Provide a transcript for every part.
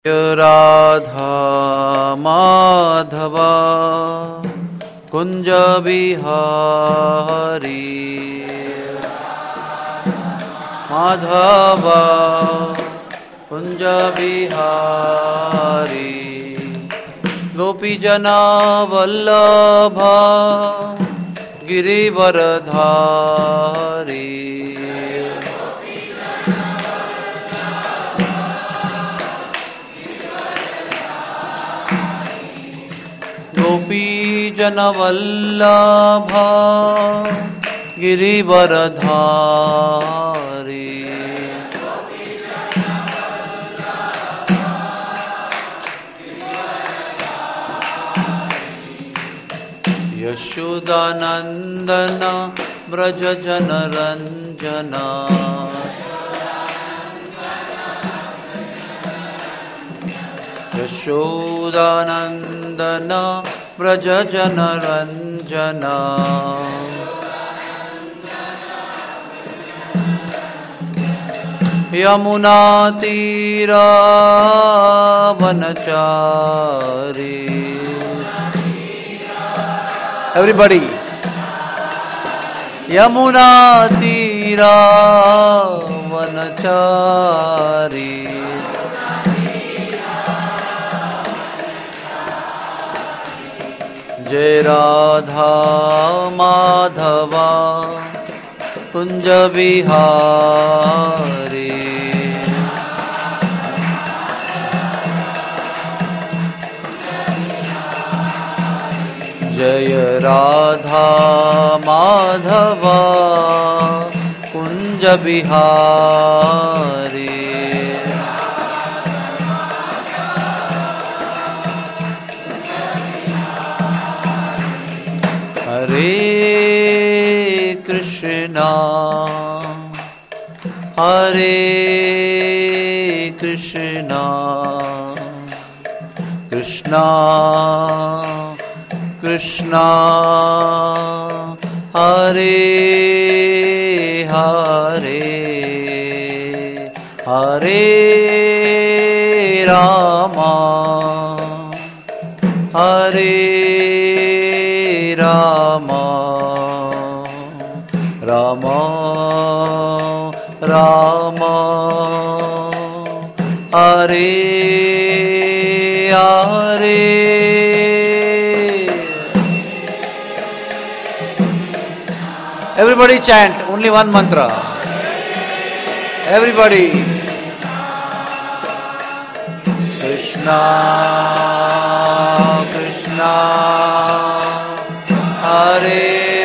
राधा माधवा कुंज बिहारी माधवा कुंज बिहारी गोपीजना वल्लभा गिरिवरधारी गोपीजनवल्लभा गिरिवरधारी यशोदानंदन व्रज जनरंजना यशोदानंदन व्रज जनरंजना यमुना तीरा वनचारी एवरीबॉडी यमुना तीरा वनचारी जय राधा माधवा कुंज बिहारी जय राधा माधवा कुंज बिहारी हरे कृष्णा कृष्णा कृष्णा हरे हरे हरे रामा हरे Rama Rama Rama Hare Hare everybody chant only one mantra everybody Krishna Krishna Hare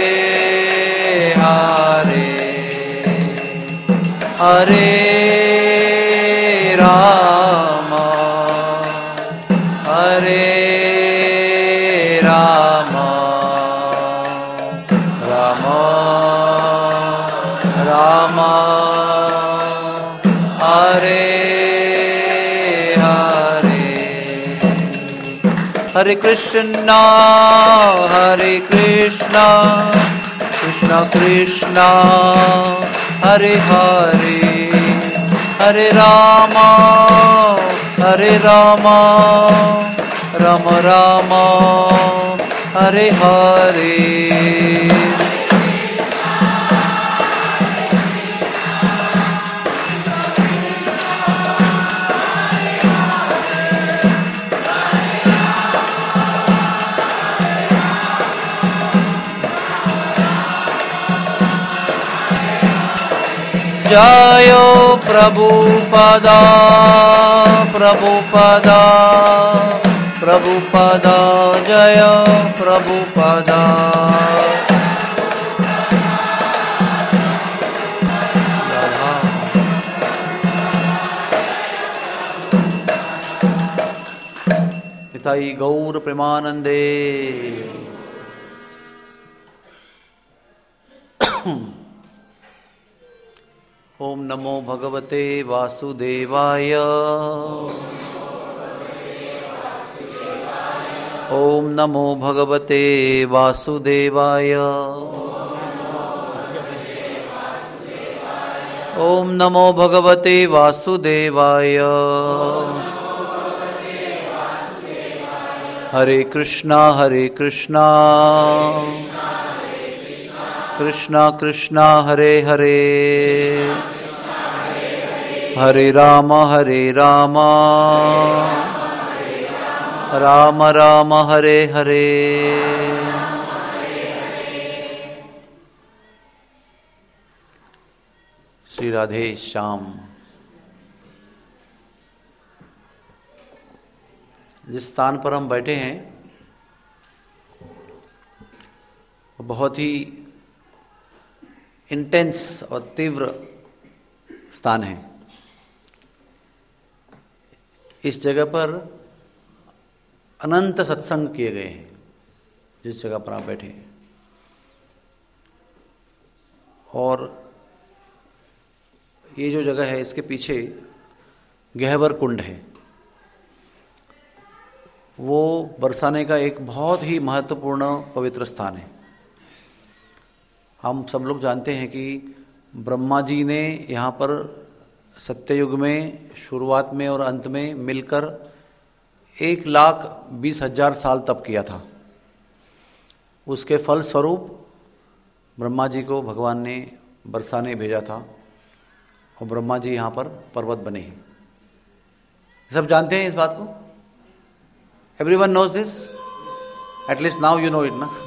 Hare Hare Rama Hare Rama Rama Rama Hare Hare Hare Krishna Krishna Krishna Hare Hare Hare Rama Rama Rama Hare Hare जयो प्रभुपदा प्रभुपदा प्रभुपदा जय प्रभुपदा हिताई गौर प्रेमानंदे ओम नमो भगवते वासुदेवाय ओम नमो भगवते वासुदेवाय ओम नमो भगवते वासुदेवाय हरे कृष्णा कृष्णा कृष्णा हरे हरे, हरे राम राम राम हरे हरे। श्री राधे श्याम। जिस स्थान पर हम बैठे हैं वो बहुत ही इंटेंस और तीव्र स्थान है। इस जगह पर अनंत सत्संग किए गए हैं। जिस जगह पर आप बैठे हैं, और ये जो जगह है इसके पीछे गहवर कुंड है। वो बरसाने का एक बहुत ही महत्वपूर्ण पवित्र स्थान है। हम सब लोग जानते हैं कि ब्रह्मा जी ने यहाँ पर सत्ययुग में शुरुआत में और अंत में मिलकर 1,20,000 साल तप किया था। उसके फल स्वरूप ब्रह्मा जी को भगवान ने बरसाने भेजा था और ब्रह्मा जी यहाँ पर पर्वत बने हैं। सब जानते हैं इस बात को? Everyone knows this? At least now you know it, ना?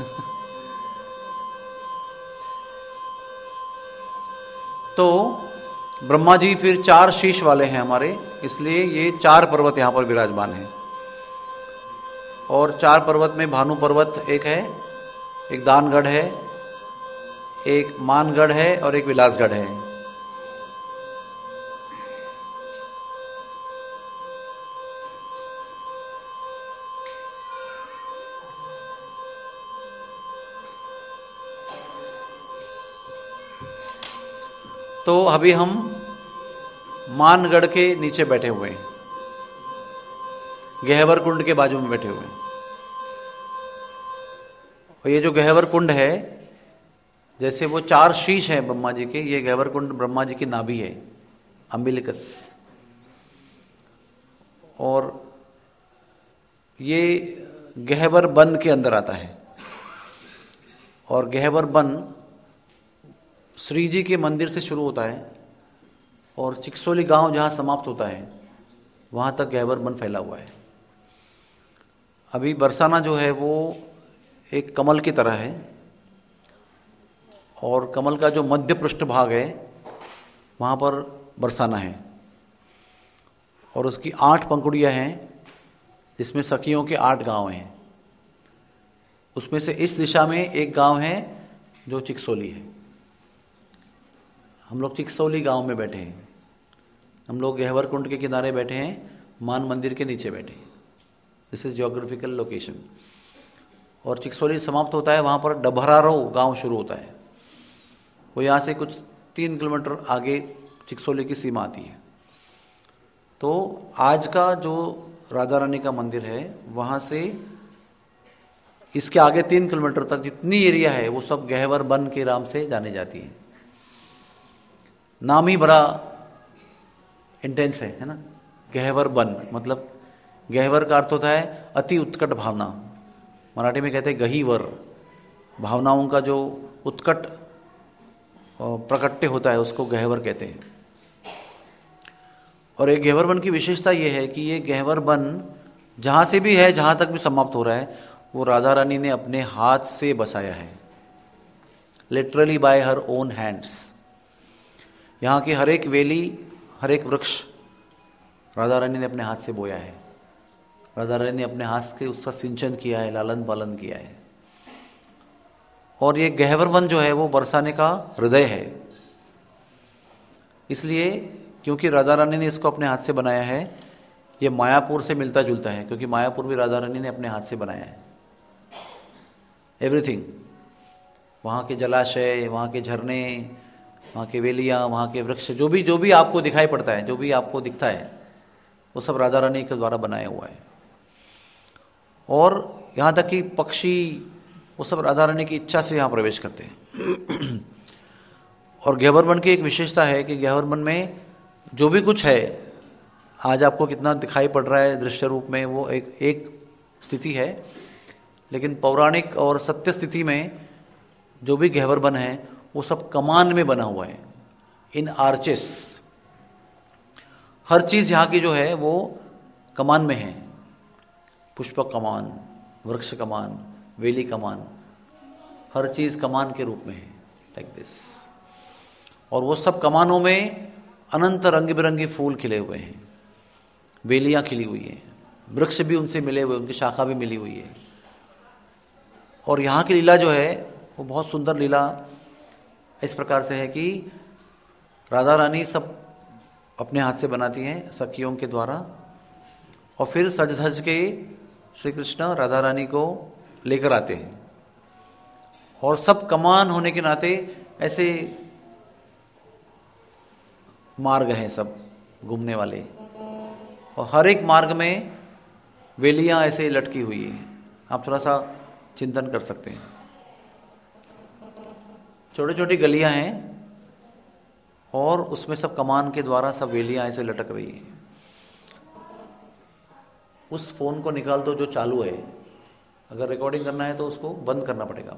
तो ब्रह्मा जी फिर 4 शीश वाले हैं हमारे, इसलिए ये 4 पर्वत यहाँ पर विराजमान हैं। और 4 पर्वत में भानु पर्वत एक है, एक दानगढ़ है, एक मानगढ़ है और एक विलासगढ़ है। तो अभी हम मानगढ़ के नीचे बैठे हुए हैं, गहवर कुंड के बाजू में बैठे हुए हैं। और ये जो गहवर कुंड है, जैसे वो 4 शीश हैं ब्रह्मा जी के, ये गहवर कुंड ब्रह्मा जी की नाभि है, अम्बिलिकस। और ये गहवर वन के अंदर आता है। और गहवर वन श्री जी के मंदिर से शुरू होता है और चिकसोली गांव जहां समाप्त होता है वहां तक गहवर वन फैला हुआ है। अभी बरसाना जो है वो एक कमल की तरह है, और कमल का जो मध्य पृष्ठ भाग है वहां पर बरसाना है। और उसकी 8 पंखुड़ियां हैं, जिसमें सखियों के 8 गांव हैं। उसमें से इस दिशा में एक गांव है जो चिकसोली है। हम लोग चिकसोली गांव में बैठे हैं। हम लोग गहवर कुंड के किनारे बैठे हैं, मान मंदिर के नीचे बैठे हैं। This is geographical location. और चिकसोली समाप्त होता है, वहाँ पर डभरारो गांव शुरू होता है। वो यहाँ से कुछ 3 किलोमीटर आगे चिकसोली की सीमा आती है। तो आज का जो राधा रानी का मंदिर है, वहाँ से इसके आगे 3 किलोमीटर तक जितनी एरिया है वो सब गहवर वन के नाम से जाने जाती है। नाम ही बड़ा इंटेंस है ना? गहवर वन मतलब गहवर का अर्थ होता है अति उत्कट भावना। मराठी में कहते हैं गहीवर, भावनाओं का जो उत्कट प्रकट्य होता है उसको गहवर कहते हैं। और एक गहवर वन की विशेषता यह है कि ये गहवर वन जहाँ से भी है, जहाँ तक भी समाप्त हो रहा है, वो राधा रानी ने अपने हाथ से बसाया है, literally by her own hands. यहाँ की हर एक वेली, हर एक वृक्ष राधा रानी ने अपने हाथ से बोया है। राधा रानी ने अपने हाथ से उसका सिंचन किया है, लालन पालन किया है। और ये गहवर वन जो है वो बरसाने का हृदय है। इसलिए क्योंकि राधा रानी ने इसको अपने हाथ से बनाया है, ये मायापुर से मिलता जुलता है, क्योंकि मायापुर भी राधा रानी ने अपने हाथ से बनाया है। एवरीथिंग, वहाँ के जलाशय, वहाँ के झरने, वहाँ के वेलियाँ, वहाँ के वृक्ष, जो भी आपको दिखाई पड़ता है, जो भी आपको दिखता है, वो सब राधा रानी के द्वारा बनाया हुआ है। और यहाँ तक कि पक्षी, वो सब राधा रानी की इच्छा से यहाँ प्रवेश करते हैं। और गहवर वन की एक विशेषता है कि गहवर वन में जो भी कुछ है, आज आपको कितना दिखाई पड़ रहा है दृश्य रूप में, वो एक स्थिति है, लेकिन पौराणिक और सत्य स्थिति में जो भी गह्वर वन है वो सब कमान में बना हुआ है, इन आर्चेस। हर चीज यहाँ की जो है वो कमान में है, पुष्पक कमान, वृक्ष कमान, वेली कमान, हर चीज कमान के रूप में है, लाइक दिस। और वो सब कमानों में अनंत रंग बिरंगे फूल खिले हुए हैं, बेलियां खिली हुई हैं, वृक्ष भी उनसे मिले हुए, उनकी शाखा भी मिली हुई है। और यहाँ की लीला जो है वो बहुत सुंदर लीला इस प्रकार से है कि राधा रानी सब अपने हाथ से बनाती हैं सखियों के द्वारा, और फिर सज धज के श्री कृष्ण राधा रानी को लेकर आते हैं। और सब कमान होने के नाते ऐसे मार्ग हैं सब घूमने वाले, और हर एक मार्ग में वेलियां ऐसे लटकी हुई हैं। आप थोड़ा सा चिंतन कर सकते हैं। छोटी छोटी गलियां हैं और उसमें सब कमान के द्वारा सब वेलियां ऐसे लटक रही हैं। उस फोन को निकाल दो जो चालू है, अगर रिकॉर्डिंग करना है तो उसको बंद करना पड़ेगा।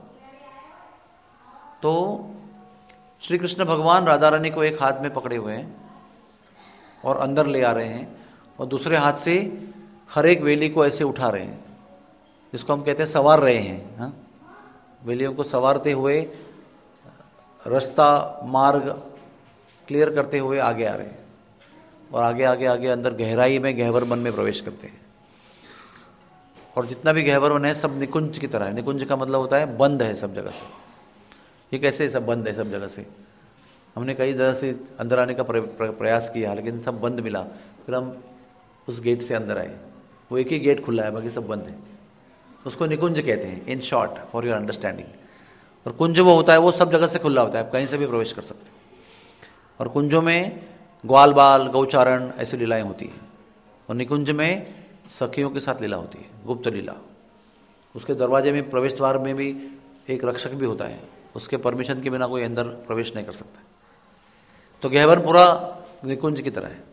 तो श्री कृष्ण भगवान राधा रानी को एक हाथ में पकड़े हुए हैं और अंदर ले आ रहे हैं, और दूसरे हाथ से हर एक वेली को ऐसे उठा रहे हैं, जिसको हम कहते हैं सवार रहे हैं। हाँ, वेलियों को सवारते हुए रास्ता मार्ग क्लियर करते हुए आगे आ रहे हैं, और आगे आगे आगे अंदर गहराई में गह्वर वन में प्रवेश करते हैं। और जितना भी गह्वर वन है सब निकुंज की तरह है। निकुंज का मतलब होता है बंद है सब जगह से। ये कैसे सब बंद है सब जगह से? हमने कई जगह से अंदर आने का प्रयास किया, लेकिन सब बंद मिला। फिर हम उस गेट से अंदर आए, वो एक ही गेट खुला है, बाकी सब बंद है। उसको निकुंज कहते हैं, in short, for your understanding. और कुंज वो होता है, वो सब जगह से खुला होता है, आप कहीं से भी प्रवेश कर सकते हैं। और कुंजों में ग्वाल बाल गौचारण ऐसी लीलाएं होती हैं, और निकुंज में सखियों के साथ लीला होती है, गुप्त लीला। उसके दरवाजे में, प्रवेश द्वार में भी एक रक्षक भी होता है, उसके परमिशन के बिना कोई अंदर प्रवेश नहीं कर सकता। तो गह्वर पूरा निकुंज की तरह है।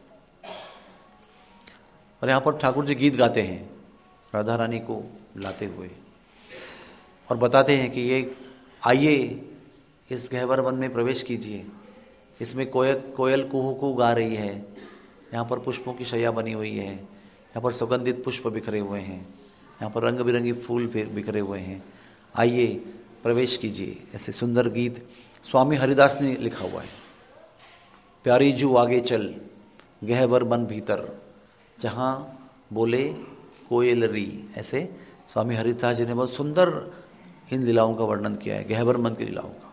और यहाँ पर ठाकुर जी गीत गाते हैं राधा रानी को लाते हुए, और बताते हैं कि ये आइए इस गह्वर वन में प्रवेश कीजिए। इसमें कोयल कुहू कुहू गा रही है, यहाँ पर पुष्पों की शैया बनी हुई है, यहाँ पर सुगंधित पुष्प बिखरे हुए हैं, यहाँ पर रंग बिरंगी फूल बिखरे हुए हैं, आइए प्रवेश कीजिए। ऐसे सुंदर गीत स्वामी हरिदास ने लिखा हुआ है। प्यारी जू आगे चल गह्वर वन भीतर, जहाँ बोले कोयल री। ऐसे स्वामी हरिदास जी ने बहुत सुंदर इन लीलाओं का वर्णन किया है, गह्वर वन की लीलाओं का।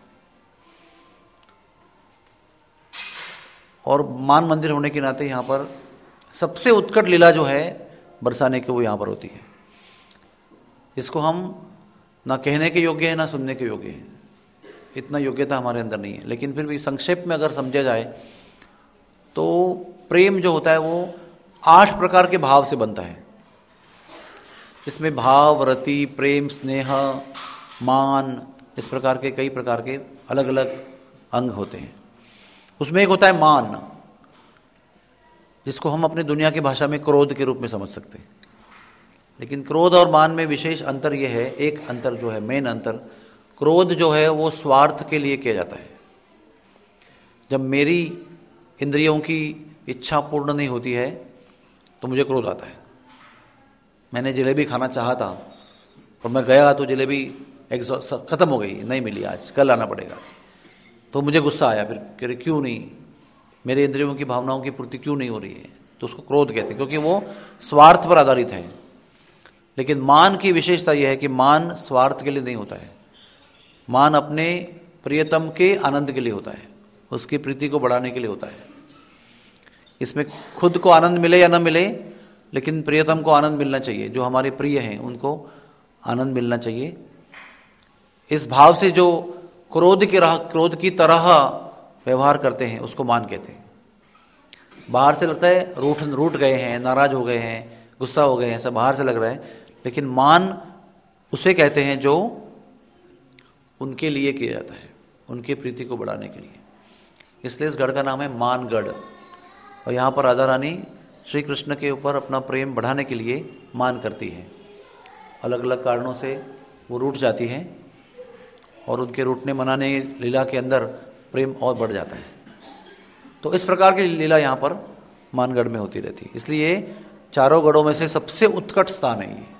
और मान मंदिर होने के नाते यहाँ पर सबसे उत्कट लीला जो है बरसाने की, वो यहाँ पर होती है। इसको हम ना कहने के योग्य है ना सुनने के योग्य है, इतना योग्यता हमारे अंदर नहीं है। लेकिन फिर भी संक्षेप में अगर समझा जाए तो प्रेम जो होता है वो 8 प्रकार के भाव से बनता है। इसमें भाव, रति, प्रेम, स्नेह, मान, इस प्रकार के कई प्रकार के अलग अलग अंग होते हैं। उसमें एक होता है मान, जिसको हम अपनी दुनिया की भाषा में क्रोध के रूप में समझ सकते हैं। लेकिन क्रोध और मान में विशेष अंतर यह है, एक अंतर जो है, मेन अंतर, क्रोध जो है वो स्वार्थ के लिए किया जाता है। जब मेरी इंद्रियों की इच्छा पूर्ण नहीं होती है तो मुझे क्रोध आता है। मैंने जलेबी खाना चाहा था और मैं गया तो जलेबी खत्म हो गई, नहीं मिली, आज कल आना पड़ेगा, तो मुझे गुस्सा आया। फिर क्यों नहीं, मेरे इंद्रियों की भावनाओं की पूर्ति क्यों नहीं हो रही है, तो उसको क्रोध कहते हैं, क्योंकि वो स्वार्थ पर आधारित है। लेकिन मान की विशेषता यह है कि मान स्वार्थ के लिए नहीं होता है, मान अपने प्रियतम के आनंद के लिए होता है, उसकी प्रीति को बढ़ाने के लिए होता है। इसमें खुद को आनंद मिले या न मिले, लेकिन प्रियतम को आनंद मिलना चाहिए, जो हमारे प्रिय हैं उनको आनंद मिलना चाहिए। इस भाव से जो क्रोध की तरह व्यवहार करते हैं उसको मान कहते हैं। बाहर से लगता है रूठ गए हैं, नाराज हो गए हैं, गुस्सा हो गए हैं, सब बाहर से लग रहा है, लेकिन मान उसे कहते हैं जो उनके लिए किया जाता है, उनकी प्रीति को बढ़ाने के लिए। इसलिए इस गढ़ का नाम है मानगढ़। और यहाँ पर राधा रानी श्री कृष्ण के ऊपर अपना प्रेम बढ़ाने के लिए मान करती है। अलग अलग कारणों से वो रूठ जाती हैं और उनके रूठने मनाने लीला के अंदर प्रेम और बढ़ जाता है। तो इस प्रकार की लीला यहाँ पर मानगढ़ में होती रहती है। इसलिए चारों गढ़ों में से सबसे उत्कट स्थान है ये।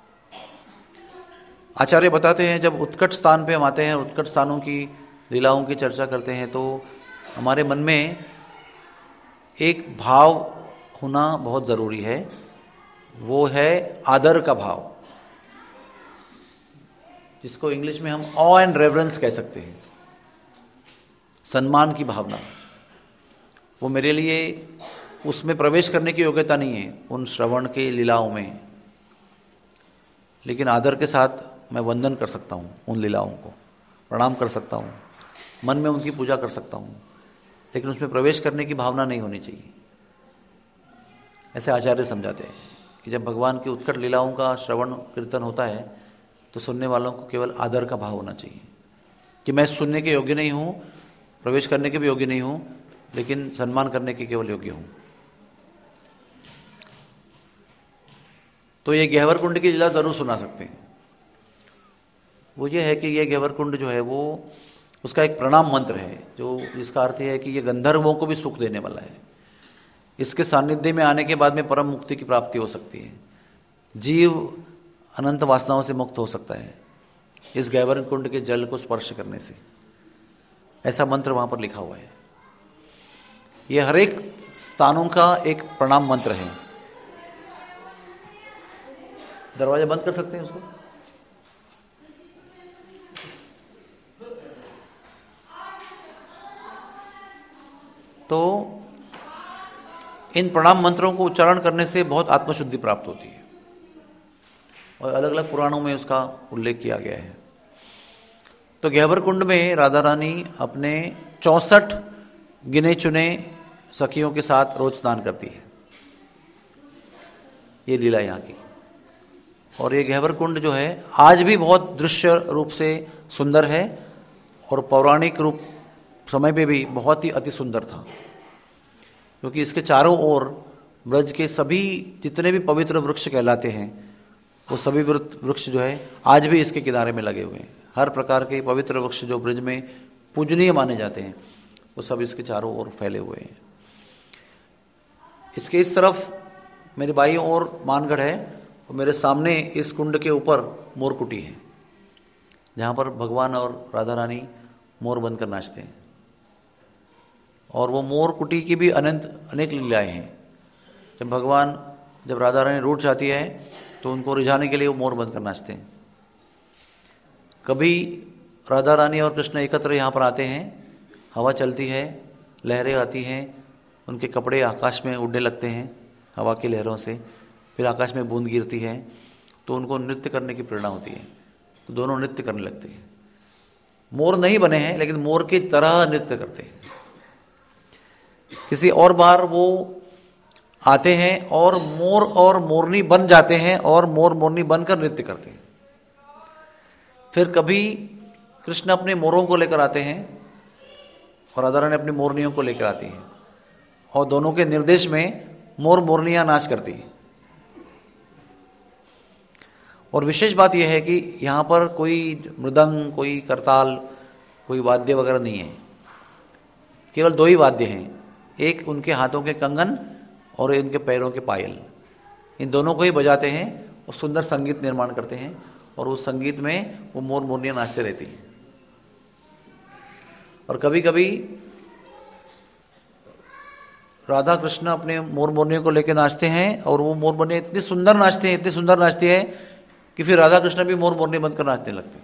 आचार्य बताते हैं जब उत्कट स्थान पे हम आते हैं, उत्कट स्थानों की लीलाओं की चर्चा करते हैं, तो हमारे मन में एक भाव होना बहुत ज़रूरी है, वो है आदर का भाव, जिसको इंग्लिश में हम ऑ एंड रेवरेंस कह सकते हैं, सम्मान की भावना। वो मेरे लिए उसमें प्रवेश करने की योग्यता नहीं है उन श्रवण के लीलाओं में, लेकिन आदर के साथ मैं वंदन कर सकता हूँ, उन लीलाओं को प्रणाम कर सकता हूँ, मन में उनकी पूजा कर सकता हूँ, लेकिन उसमें प्रवेश करने की भावना नहीं होनी चाहिए। ऐसे आचार्य समझाते हैं कि जब भगवान की उत्कट लीलाओं का श्रवण कीर्तन होता है तो सुनने वालों को केवल आदर का भाव होना चाहिए कि मैं सुनने के योग्य नहीं हूँ, प्रवेश करने के भी योग्य नहीं हूँ, लेकिन सम्मान करने के केवल योग्य हूँ। तो ये गह्वर कुंड की लीला जरूर सुना सकते हैं। वो ये है कि ये गह्वर कुंड जो है वो उसका एक प्रणाम मंत्र है, जो जिसका अर्थ है कि ये गंधर्वों को भी सुख देने वाला है। इसके सानिध्य में आने के बाद में परम मुक्ति की प्राप्ति हो सकती है, जीव अनंत वासनाओं से मुक्त हो सकता है इस गह्वर कुंड के जल को स्पर्श करने से। ऐसा मंत्र वहां पर लिखा हुआ है। ये हर एक स्थानों का एक प्रणाम मंत्र है। दरवाजा बंद कर सकते हैं उसको। तो इन प्रणाम मंत्रों को उच्चारण करने से बहुत आत्मशुद्धि प्राप्त होती है और अलग अलग पुराणों में उसका उल्लेख किया गया है। तो गह्वर कुंड में राधा रानी अपने 64 गिने चुने सखियों के साथ रोज स्नान करती है। ये लीला यहाँ की। और ये गह्वर कुंड जो है आज भी बहुत दृश्य रूप से सुंदर है और पौराणिक रूप समय पे भी बहुत ही अति सुंदर था, क्योंकि इसके चारों ओर ब्रज के सभी जितने भी पवित्र वृक्ष कहलाते हैं वो सभी वृक्ष जो है आज भी इसके किनारे में लगे हुए हैं। हर प्रकार के पवित्र वृक्ष जो ब्रज में पूजनीय माने जाते हैं वो सब इसके चारों ओर फैले हुए हैं। इसके इस तरफ मेरे बाईं ओर मानगढ़ है और मेरे सामने इस कुंड के ऊपर मोरकुटी है, जहाँ पर भगवान और राधा रानी मोर बनकर नाचते हैं। और वो मोर कुटी की भी अनेक लीलाएं हैं। जब राधा रानी रूठ जाती है तो उनको रिझाने के लिए वो मोर बनकर नाचते हैं। कभी राधा रानी और कृष्ण एकत्र यहाँ पर आते हैं, हवा चलती है, लहरें आती हैं, उनके कपड़े आकाश में उड़ने लगते हैं हवा की लहरों से, फिर आकाश में बूंद गिरती है तो उनको नृत्य करने की प्रेरणा होती है, तो दोनों नृत्य करने लगते हैं। मोर नहीं बने हैं लेकिन मोर की तरह नृत्य करते हैं। किसी और बार वो आते हैं और मोर और मोरनी बन जाते हैं और मोर मोरनी बनकर नृत्य करते हैं। फिर कभी कृष्ण अपने मोरों को लेकर आते हैं और राधा रानी अपनी मोरनियों को लेकर आती हैं और दोनों के निर्देश में मोर मोरनियां नाच करती हैं। और विशेष बात यह है कि यहाँ पर कोई मृदंग, कोई करताल, कोई वाद्य वगैरह नहीं है, केवल 2 ही वाद्य हैं, एक उनके हाथों के कंगन और इनके पैरों के पायल। इन दोनों को ही बजाते हैं और सुंदर संगीत निर्माण करते हैं और उस संगीत में वो मोर मोरनियां नाचते रहती हैं। और कभी कभी राधा कृष्ण अपने मोर मोरनियों को लेकर नाचते हैं और वो मोर मोरनियां इतनी सुंदर नाचती है कि फिर राधा कृष्ण भी मोर मोरनी बनकर नाचने लगते हैं।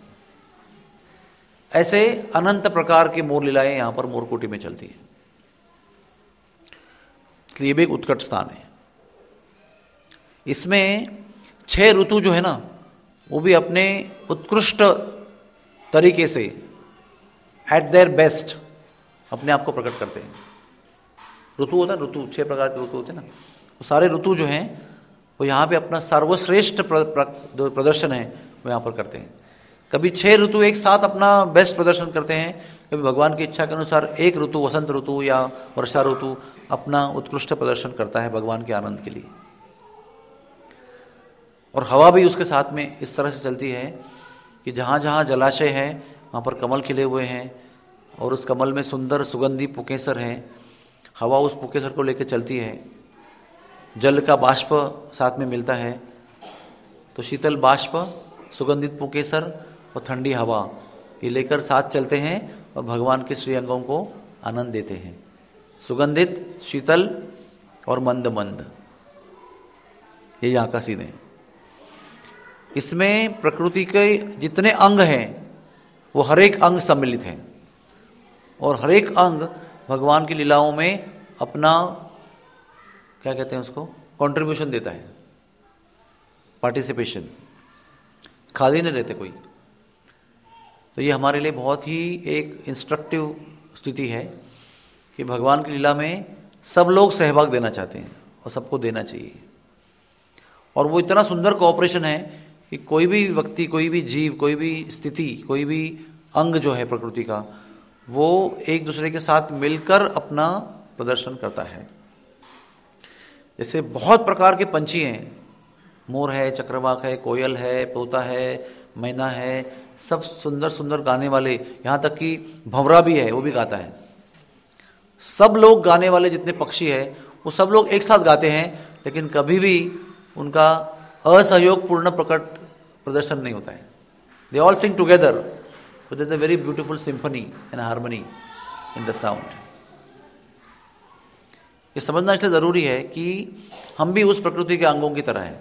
ऐसे अनंत प्रकार की मोर लीलाएं यहाँ पर मोरकुटी में चलती है। इसलिए ये भी एक उत्कट स्थान है। इसमें 6 ऋतु जो है ना वो भी अपने उत्कृष्ट तरीके से एट देयर बेस्ट अपने आप को प्रकट करते हैं। ऋतु होता है, ऋतु 6 प्रकार के ऋतु होते हैं ना, वो सारे ऋतु जो हैं वो यहाँ पे अपना सर्वश्रेष्ठ प्रदर्शन है वो यहाँ पर करते हैं। कभी 6 ऋतु एक साथ अपना बेस्ट प्रदर्शन करते हैं, कभी भगवान की इच्छा के अनुसार एक ऋतु, वसंत ऋतु या वर्षा ऋतु अपना उत्कृष्ट प्रदर्शन करता है भगवान के आनंद के लिए। और हवा भी उसके साथ में इस तरह से चलती है कि जहाँ जहाँ जलाशय है वहाँ पर कमल खिले हुए हैं और उस कमल में सुंदर सुगंधी पुकेसर हैं। हवा उस पुकेसर को लेकर चलती है, जल का बाष्प साथ में मिलता है, तो शीतल बाष्प, सुगंधित पुकेसर और ठंडी हवा ये लेकर साथ चलते हैं और भगवान के श्री अंगों को आनंद देते हैं। सुगंधित, शीतल और मंद मंद, ये यहाँ का सीन है। इसमें प्रकृति के जितने अंग हैं वो हर एक अंग सम्मिलित है और हर एक अंग भगवान की लीलाओं में अपना क्या कहते हैं उसको, कंट्रीब्यूशन देता है, पार्टिसिपेशन, खाली नहीं रहते कोई। तो ये हमारे लिए बहुत ही एक इंस्ट्रक्टिव स्थिति है कि भगवान की लीला में सब लोग सहभाग देना चाहते हैं और सबको देना चाहिए। और वो इतना सुंदर कोऑपरेशन है कि कोई भी व्यक्ति, कोई भी जीव, कोई भी स्थिति, कोई भी अंग जो है प्रकृति का, वो एक दूसरे के साथ मिलकर अपना प्रदर्शन करता है। जैसे बहुत प्रकार के पंछी हैं, मोर है, चक्रवाक है, कोयल है, तोता है, मैना है, सब सुंदर सुंदर गाने वाले, यहाँ तक कि भंवरा भी है, वो भी गाता है। सब लोग गाने वाले जितने पक्षी है वो सब लोग एक साथ गाते हैं, लेकिन कभी भी उनका असहयोग पूर्ण प्रकट प्रदर्शन नहीं होता है। They all sing together, but there is a very beautiful symphony and harmony in the sound. ये समझना इसलिए जरूरी है कि हम भी उस प्रकृति के अंगों की तरह हैं।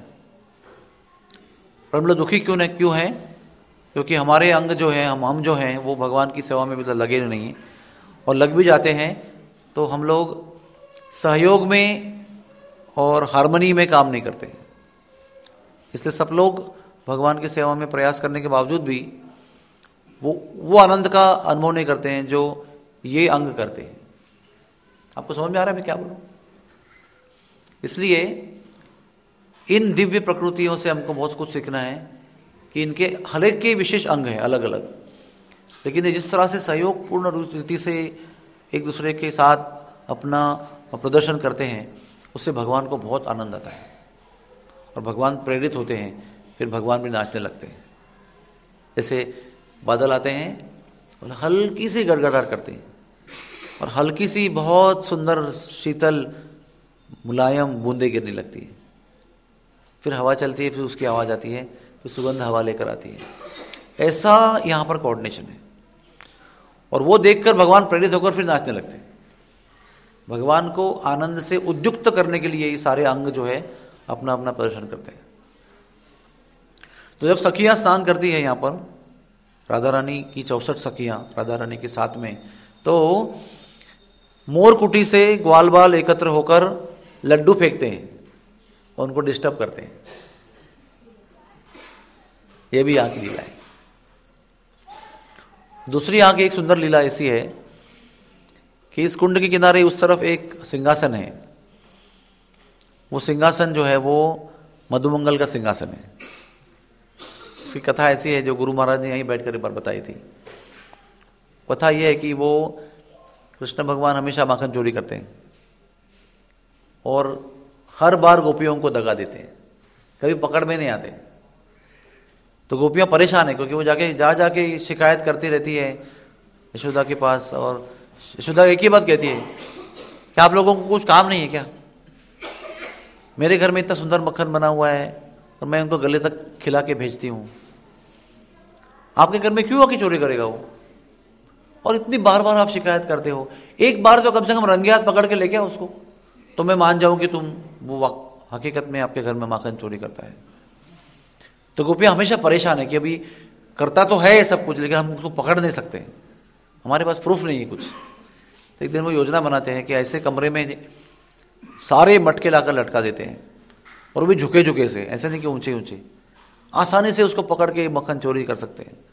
पर हम लोग दुखी क्यों हैं? क्योंकि हमारे अंग जो हैं, हम जो हैं वो भगवान की सेवा में भी तो लगे नहीं हैं, और लग भी जाते हैं तो हम लोग सहयोग में और हार्मनी में काम नहीं करते। इसलिए सब लोग भगवान की सेवा में प्रयास करने के बावजूद भी वो आनंद का अनुभव नहीं करते हैं जो ये अंग करते हैं। आपको समझ में आ रहा है मैं क्या बोलूं? इसलिए इन दिव्य प्रकृतियों से हमको बहुत कुछ सीखना है कि इनके हर एक के विशेष अंग हैं अलग अलग, लेकिन जिस तरह से सहयोग पूर्ण रीति से एक दूसरे के साथ अपना प्रदर्शन करते हैं उससे भगवान को बहुत आनंद आता है और भगवान प्रेरित होते हैं, फिर भगवान भी नाचने लगते हैं। जैसे बादल आते हैं और हल्की सी गड़गड़ाहट करते हैं और हल्की सी बहुत सुंदर शीतल मुलायम बूंदें गिरने लगती है, फिर हवा चलती है, फिर उसकी आवाज़ आती है, फिर सुगंध हवा लेकर आती है। ऐसा यहाँ पर कोऑर्डिनेशन है और वो देखकर भगवान प्रेरित होकर फिर नाचने लगते हैं। भगवान को आनंद से उद्युक्त करने के लिए ये सारे अंग जो है अपना अपना प्रदर्शन करते हैं। तो जब सखियां स्नान करती है यहाँ पर, राधा रानी की 64 सखियां राधा रानी के साथ में, तो मोरकुटी से ग्वाल बाल एकत्र होकर लड्डू फेंकते हैं और उनको डिस्टर्ब करते हैं। यह भी यहाँ की लीला है। दूसरी यहाँ की एक सुंदर लीला ऐसी है कि इस कुंड के किनारे उस तरफ एक सिंहासन है। वो सिंहासन जो है वो मधुमंगल का सिंहासन है। उसकी कथा ऐसी है जो गुरु महाराज ने यहीं बैठकर एक बार बताई थी। कथा यह है कि वो कृष्ण भगवान हमेशा माखन चोरी करते हैं और हर बार गोपियों को दगा देते हैं, कभी पकड़ में नहीं आते। तो गोपियां परेशान है क्योंकि वो जाके शिकायत करती रहती है यशोदा के पास, और यशोदा एक ही बात कहती है कि आप लोगों को कुछ काम नहीं है क्या? मेरे घर में इतना सुंदर मक्खन बना हुआ है और मैं उनको गले तक खिला के भेजती हूँ, आपके घर में क्यों आके चोरी करेगा वो? और इतनी बार बार आप शिकायत करते हो, एक बार तो कम से कम रंगे हाथ पकड़ के लेके आओ उसको, तो मैं मान जाऊं कि तुम वो हकीकत में आपके घर में माखन चोरी करता है। तो गोपियां हमेशा परेशान है कि अभी करता तो है सब कुछ, लेकिन हम उसको पकड़ नहीं सकते, हमारे पास प्रूफ नहीं है कुछ। तो एक दिन वो योजना बनाते हैं कि ऐसे कमरे में सारे मटके लाकर लटका देते हैं, और वो भी झुके झुके से, ऐसे नहीं कि ऊंचे ऊंचे, आसानी से उसको पकड़ के मक्खन चोरी कर सकते हैं।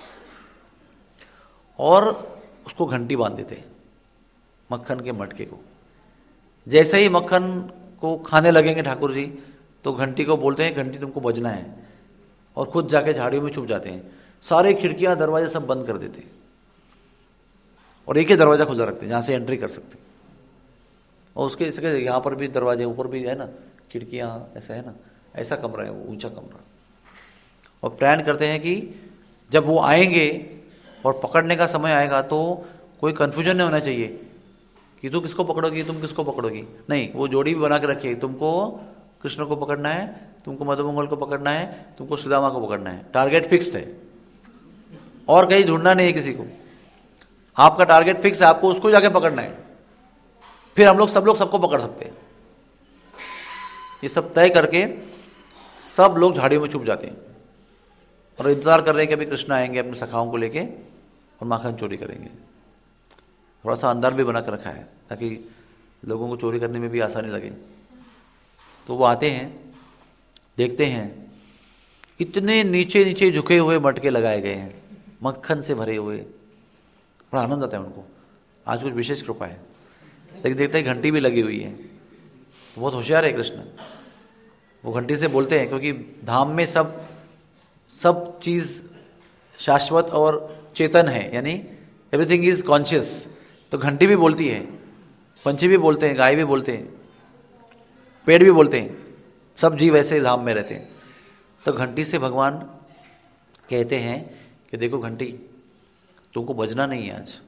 और उसको घंटी बांध देते हैं मक्खन के मटके को। जैसे ही मक्खन को खाने लगेंगे ठाकुर जी, तो घंटी को बोलते हैं घंटी तुमको बजना है, और खुद जाके झाड़ियों में छुप जाते हैं। सारे खिड़कियां दरवाजे सब बंद कर देते हैं और एक ही दरवाजा खुला रखते हैं जहां से एंट्री कर सकते हैं। और उसके इसके यहाँ पर भी दरवाजे, ऊपर भी है ना खिड़कियां, ऐसा है ना, ऐसा कमरा है वो, ऊंचा कमरा। और प्लान करते हैं कि जब वो आएंगे और पकड़ने का समय आएगा तो कोई कन्फ्यूजन नहीं होना चाहिए कि तू किसको पकड़ोगी, तुम किसको पकड़ोगी। नहीं, वो जोड़ी भी बना के रखिए, तुमको कृष्ण को पकड़ना है, तुमको मधुमंगल को पकड़ना है, तुमको सुदामा को पकड़ना है। टारगेट फिक्स्ड है और कहीं ढूंढना नहीं है किसी को। आपका टारगेट फिक्स है, आपको उसको जाके पकड़ना है। फिर हम लोग सबको पकड़ सकते हैं। ये सब तय करके सब लोग झाड़ियों में छुप जाते हैं और इंतजार कर रहे हैं कि अभी कृष्ण आएंगे अपने सखाओं को लेके और माखन चोरी करेंगे। थोड़ा सा अंदर भी बना कर रखा है ताकि लोगों को चोरी करने में भी आसानी लगे। तो वो आते हैं, देखते हैं इतने नीचे नीचे झुके हुए मटके लगाए गए हैं, मक्खन से भरे हुए। बड़ा आनंद आता है उनको, आज कुछ विशेष कृपा है। लेकिन देखते हैं घंटी भी लगी हुई है, तो बहुत होशियार है कृष्ण। वो घंटी से बोलते हैं, क्योंकि धाम में सब चीज़ शाश्वत और चेतन है, यानी एवरीथिंग इज कॉन्शियस। तो घंटी भी बोलती है, पंछी भी बोलते हैं, गाय भी बोलते हैं, पेड़ भी बोलते हैं, सब जीव ऐसे धाम में रहते हैं। तो घंटी से भगवान कहते हैं कि देखो घंटी, तुमको बजना नहीं है आज।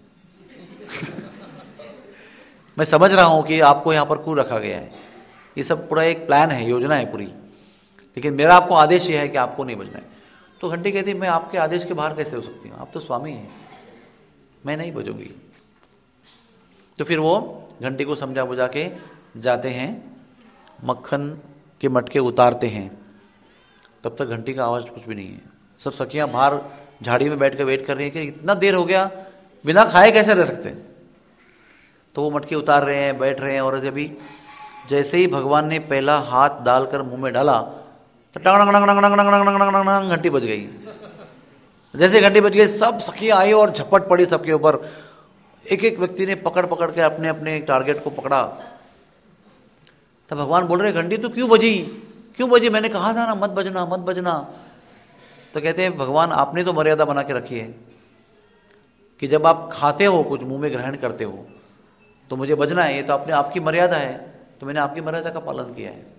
मैं समझ रहा हूं कि आपको यहां पर क्यों रखा गया है, ये सब पूरा एक प्लान है, योजना है पूरी, लेकिन मेरा आपको आदेश यह है कि आपको नहीं बजना है। तो घंटी कहती है मैं आपके आदेश के बाहर कैसे हो सकती हूँ, आप तो स्वामी हैं, मैं नहीं बजूंगी। तो फिर वो घंटी को समझा बुझा के जाते हैं, मक्खन के मटके उतारते हैं। तब तक घंटी का आवाज कुछ भी नहीं है। सब सखियां बाहर झाड़ी में बैठ कर वेट कर रही हैं कि इतना देर हो गया, बिना खाए कैसे रह सकते हैं। तो वो मटके उतार रहे हैं, बैठ रहे हैं, और जब जैसे ही भगवान ने पहला हाथ डालकर मुंह में डाला तो घंटी बज गई। जैसे घंटी बज गई, सब सखियां आई और झपट पड़ी सबके ऊपर। एक एक व्यक्ति ने पकड़ पकड़ के अपने अपने टारगेट को पकड़ा। तब भगवान बोल रहे घंटी तो क्यों बजी, मैंने कहा था ना मत बजना। तो कहते हैं भगवान आपने तो मर्यादा बना के रखी है कि जब आप खाते हो, कुछ मुंह में ग्रहण करते हो, तो मुझे बजना है। ये तो अपने आपकी मर्यादा है, तो मैंने आपकी मर्यादा का पालन किया है।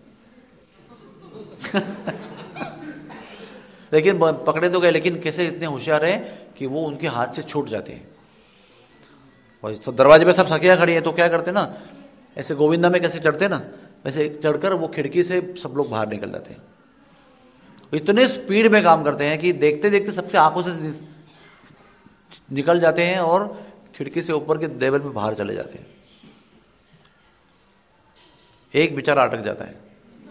लेकिन पकड़े तो गए, लेकिन कैसे इतने होशियार है कि वो उनके हाथ से छूट जाते हैं। और सब दरवाजे पे सब सखियां खड़ी हैं, तो क्या करते ना, ऐसे गोविंदा में कैसे चढ़ते ना, वैसे चढ़कर वो खिड़की से सब लोग बाहर निकल जाते हैं। इतने स्पीड में काम करते हैं कि देखते देखते सबसे आंखों से निकल जाते हैं और खिड़की से ऊपर के लेवल पे बाहर चले जाते हैं। एक बेचारा अटक जाता है।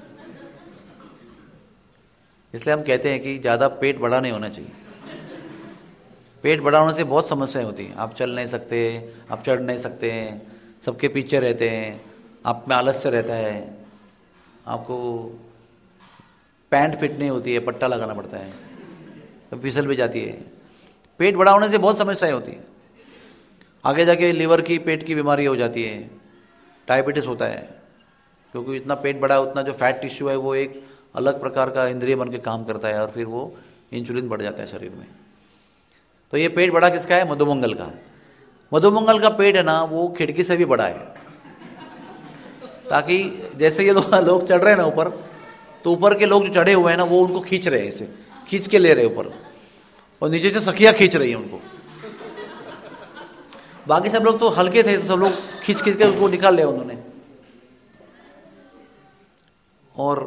इसलिए हम कहते हैं कि ज्यादा पेट बड़ा नहीं होना चाहिए। पेट बड़ा होने से बहुत समस्याएं होती हैं। आप चल नहीं सकते, आप चढ़ नहीं सकते हैं, सबके पीछे रहते हैं, आप में आलस्य रहता है, आपको पैंट फिट नहीं होती है, पट्टा लगाना पड़ता है, तो फिसल भी जाती है। पेट बड़ा होने से बहुत समस्याएं होती हैं। आगे जाके लीवर की, पेट की बीमारी हो जाती है, डायबिटीज होता है, क्योंकि इतना पेट बड़ा है उतना जो फैट टिश्यू है वो एक अलग प्रकार का इंद्रिय बन के काम करता है और फिर वो इंसुलिन बढ़ जाता है शरीर में। तो ये पेट बड़ा किसका है? मधुमंगल का। मधुमंगल का पेट है ना, वो खिड़की से भी बड़ा है, ताकि जैसे ये लोग चढ़ रहे हैं ना ऊपर, तो ऊपर के लोग जो चढ़े हुए हैं ना, वो उनको खींच रहे हैं, ऐसे खींच के ले रहे हैं ऊपर, और नीचे से सखियां खींच रही हैं उनको। बाकी सब लोग तो हल्के थे, तो सब लोग खींच खींच के उनको निकाल लिया उन्होंने। और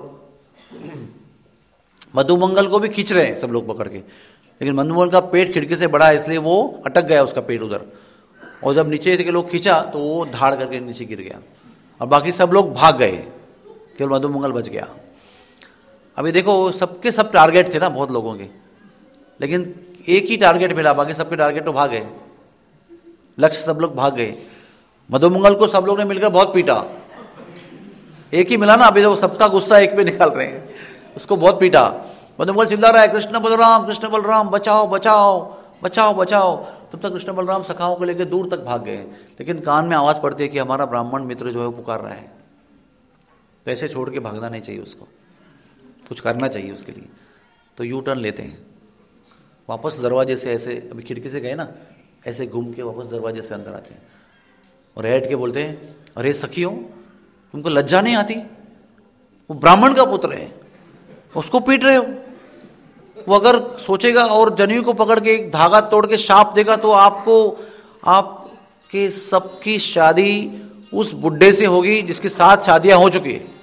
मधुमंगल को भी खींच रहे हैं सब लोग पकड़ के, लेकिन मधुमंगल का पेट खिड़की से बड़ा है, इसलिए वो अटक गया उसका पेट उधर। और जब नीचे के लोग खींचा तो वो धाड़ करके नीचे गिर गया, और बाकी सब लोग भाग गए, केवल मधुमंगल बच गया। अभी देखो सबके सब टारगेट थे ना बहुत लोगों के, लेकिन एक ही टारगेट मिला, बाकी सबके टारगेट तो भाग गए, लक्ष्य सब लोग भाग गए। मधुमंगल को सब लोग ने मिलकर बहुत पीटा, एक ही मिला ना, अभी देखो सबका गुस्सा एक पे निकाल रहे हैं, उसको बहुत पीटा। मधुमंगल चिल्ला रहा है कृष्ण बलराम बचाओ बचाओ बचाओ बचाओ। तब तक कृष्ण बलराम सखाओं को लेकर दूर तक भाग गए, लेकिन कान में आवाज पड़ती है कि हमारा ब्राह्मण मित्र जो है वो पुकार रहा है। तो ऐसे छोड़ के भागना नहीं चाहिए, उसको कुछ करना चाहिए उसके लिए। तो यू टर्न लेते हैं, वापस दरवाजे से, ऐसे अभी खिड़की से गए ना, ऐसे घूम के वापस दरवाजे से अंदर आते हैं और बैठ के बोलते हैं, अरे सखियों तुमको लज्जा नहीं आती? वो ब्राह्मण का पुत्र है, उसको पीट रहे हो। वो अगर सोचेगा और जनेऊ को पकड़ के एक धागा तोड़ के शाप देगा तो आपको, आपके सबकी शादी उस बुड्ढे से होगी जिसकी 7 शादियां हो चुकी है।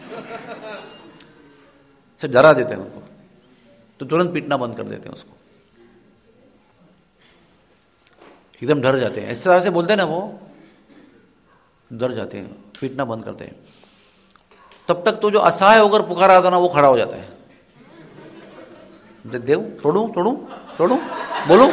से डरा देते हैं उनको, तो तुरंत पीटना बंद कर देते हैं उसको, एकदम डर जाते हैं। इस तरह से बोलते हैं ना, वो डर जाते हैं, पीटना बंद करते हैं। तब तक तो जो असहाय होकर पुकारा आता ना, वो खड़ा हो जाता है, देव तोड़ू तोड़ू तोड़ू बोलू।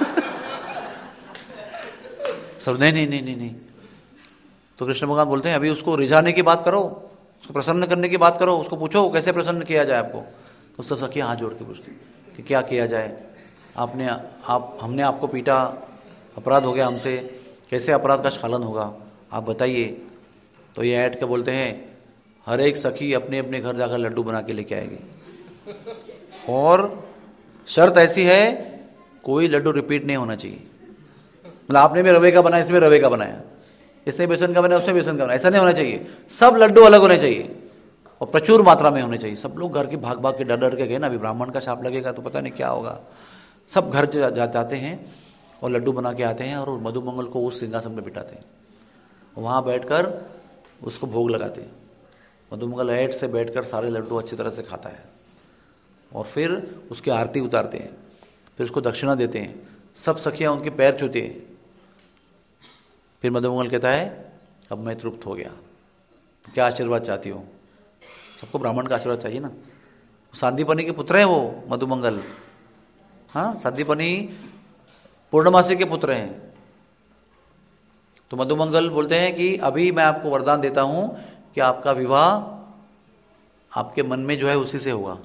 सब नहीं नहीं नहीं नहीं नहीं। तो कृष्ण भगवान बोलते हैं अभी उसको रिझाने की बात करो, उसको प्रसन्न करने की बात करो, उसको पूछो कैसे प्रसन्न किया जाए आपको। तो सब सखियां हाथ जोड़ के पूछती कि क्या किया जाए, हमने आपको पीटा, अपराध हो गया हमसे, कैसे अपराध का स्खलन होगा, आप बताइए। तो ये ऐड के बोलते हैं हर एक सखी अपने अपने घर जाकर लड्डू बना के लेके आएगी, और शर्त ऐसी है कोई लड्डू रिपीट नहीं होना चाहिए। मतलब आपने भी रवे का बनाया, इसमें रवे का बनाया, इसने बेसन का बनाया, उसने बेसन का बनाया, ऐसा नहीं होना चाहिए। सब लड्डू अलग होने चाहिए और प्रचुर मात्रा में होने चाहिए। सब लोग घर के भाग भाग के डर डर के गए ना, अभी ब्राह्मण का शाप लगेगा तो पता नहीं क्या होगा। सब घर जाते हैं और लड्डू बना के आते हैं और मधुमंगल को उस सिंहासन में बिठाते हैं, वहाँ बैठकर उसको भोग लगाते हैं। मधुमंगल ऐट से बैठकर सारे लड्डू अच्छी तरह से खाता है और फिर उसकी आरती उतारते हैं, फिर उसको दक्षिणा देते हैं। सब सखियाँ उनके पैर छूते हैं। फिर मधुमंगल कहता है अब मैं तृप्त हो गया, क्या आशीर्वाद चाहती हो। सबको ब्राह्मण का आशीर्वाद चाहिए ना। सांदीपनी के पुत्र हैं वो मधुमंगल, हाँ सांदीपनी पूर्णमासी के पुत्र हैं। तो मधुमंगल बोलते हैं कि अभी मैं आपको वरदान देता हूं कि आपका विवाह आपके मन में जो है उसी से होगा,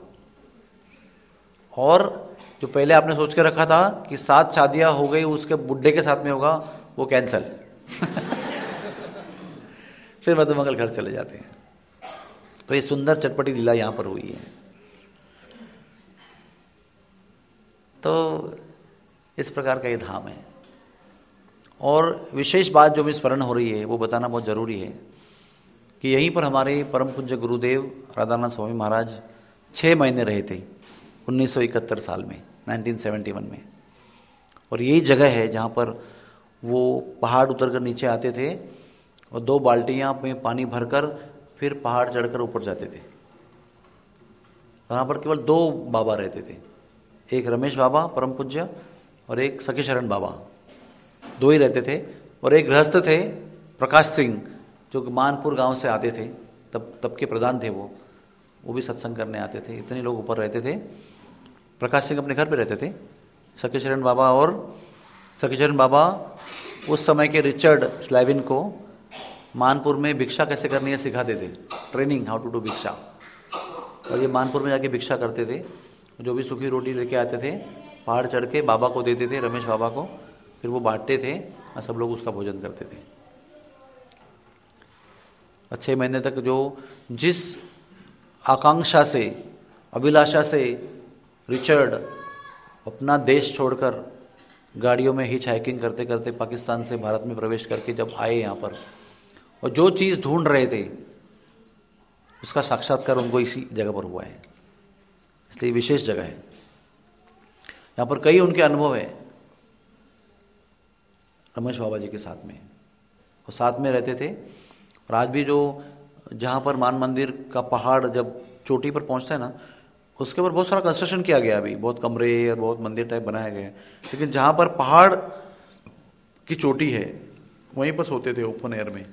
और जो पहले आपने सोच के रखा था कि 7 शादियां हो गई उसके बुड्ढे के साथ में होगा, वो कैंसल। फिर मधुमंगल घर चले जाते हैं। तो ये सुंदर चटपटी लीला यहां पर हुई है। तो इस प्रकार का ये धाम है। और विशेष बात जो भी स्मरण हो रही है वो बताना बहुत जरूरी है कि यहीं पर हमारे परम पूज्य गुरुदेव राधानाथ स्वामी महाराज 6 महीने रहे थे 1971 साल में, 1971 में। और यही जगह है जहाँ पर वो पहाड़ उतरकर नीचे आते थे और 2 बाल्टियाँ में पानी भरकर फिर पहाड़ चढ़कर ऊपर जाते थे। वहाँ पर केवल 2 बाबा रहते थे, एक रमेश बाबा परम पूज्य और एक सखी शरण बाबा, 2 ही रहते थे। और एक गृहस्थ थे प्रकाश सिंह जो मानपुर गांव से आते थे, तब के प्रधान थे वो भी सत्संग करने आते थे। इतने लोग ऊपर रहते थे। प्रकाश सिंह अपने घर पे रहते थे। सखी शरण बाबा उस समय के रिचर्ड स्लैविन को मानपुर में भिक्षा कैसे करनी है सिखाते थे, ट्रेनिंग हाउ टू डू भिक्षा। और ये मानपुर में जाके भिक्षा करते थे। जो भी सूखी रोटी लेके आते थे पहाड़ चढ़ के बाबा को देते थे, रमेश बाबा को, फिर वो बांटते थे और सब लोग उसका भोजन करते थे। 6 महीने तक जो जिस आकांक्षा से, अभिलाषा से रिचर्ड अपना देश छोड़कर गाड़ियों में हिच हाइकिंग करते करते पाकिस्तान से भारत में प्रवेश करके जब आए यहाँ पर, और जो चीज़ ढूंढ रहे थे उसका साक्षात्कार उनको इसी जगह पर हुआ है। इसलिए विशेष जगह है। यहाँ पर कई उनके अनुभव है रमेश बाबा जी के साथ में, वो साथ में रहते थे। और आज भी जो जहाँ पर मान मंदिर का पहाड़ जब चोटी पर पहुँचता है ना, उसके ऊपर बहुत सारा कंस्ट्रक्शन किया गया, अभी बहुत कमरे और बहुत मंदिर टाइप बनाया गया है। लेकिन जहाँ पर पहाड़ की चोटी है वहीं पर सोते थे ओपन एयर में।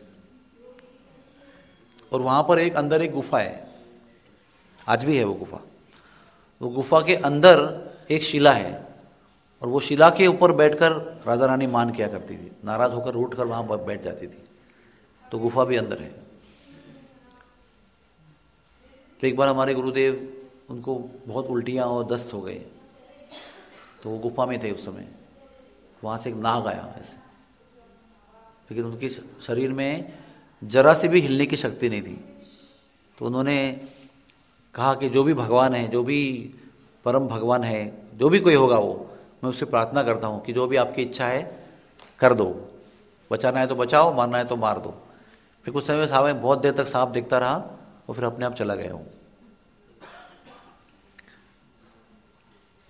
और वहाँ पर अंदर एक गुफा है, आज भी है वो गुफा। वो गुफा के अंदर एक शिला है और वो शिला के ऊपर बैठकर राधा रानी मान किया करती थी, नाराज होकर रूठ कर वहाँ बैठ जाती थी। तो गुफा भी अंदर है। तो एक बार हमारे गुरुदेव, उनको बहुत उल्टियाँ और दस्त हो गए, तो वो गुफा में थे उस समय। वहाँ से एक नाग आया ऐसे, लेकिन उनके शरीर में जरा सी भी हिलने की शक्ति नहीं थी। तो उन्होंने कहा कि जो भी भगवान है, जो भी परम भगवान है, जो भी कोई होगा वो, मैं उससे प्रार्थना करता हूँ कि जो भी आपकी इच्छा है कर दो, बचाना है तो बचाओ, मारना है तो मार दो। फिर कुछ समय साहब बहुत देर तक सांप देखता रहा और फिर अपने आप चला गया हूँ।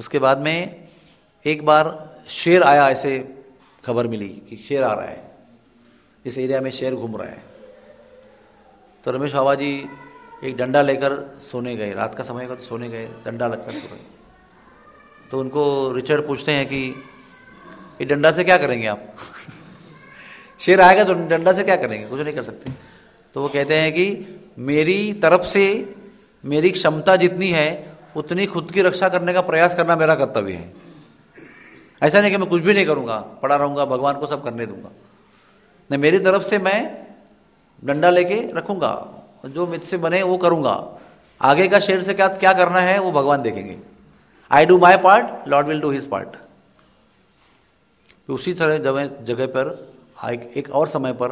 उसके बाद में एक बार शेर आया, ऐसे खबर मिली कि शेर आ रहा है, इस एरिया में शेर घूम रहा है। तो रमेश बाबा जी एक डंडा लेकर सोने गए, रात का समय का तो सोने गए, डंडा लगकर सो गए। तो उनको रिचर्ड पूछते हैं कि ये डंडा से क्या करेंगे आप? शेर आएगा तो डंडा से क्या करेंगे, कुछ नहीं कर सकते। तो वो कहते हैं कि मेरी तरफ से मेरी क्षमता जितनी है उतनी खुद की रक्षा करने का प्रयास करना मेरा कर्तव्य है। ऐसा नहीं कि मैं कुछ भी नहीं करूंगा, पड़ा रहूंगा, भगवान को सब करने दूंगा। नहीं, मेरी तरफ से मैं डंडा लेके रखूंगा, जो मुझसे बने वो करूंगा। आगे का शेर से क्या क्या करना है वो भगवान देखेंगे। I do my part, Lord will do his part. उसी तरह जगह पर एक और समय पर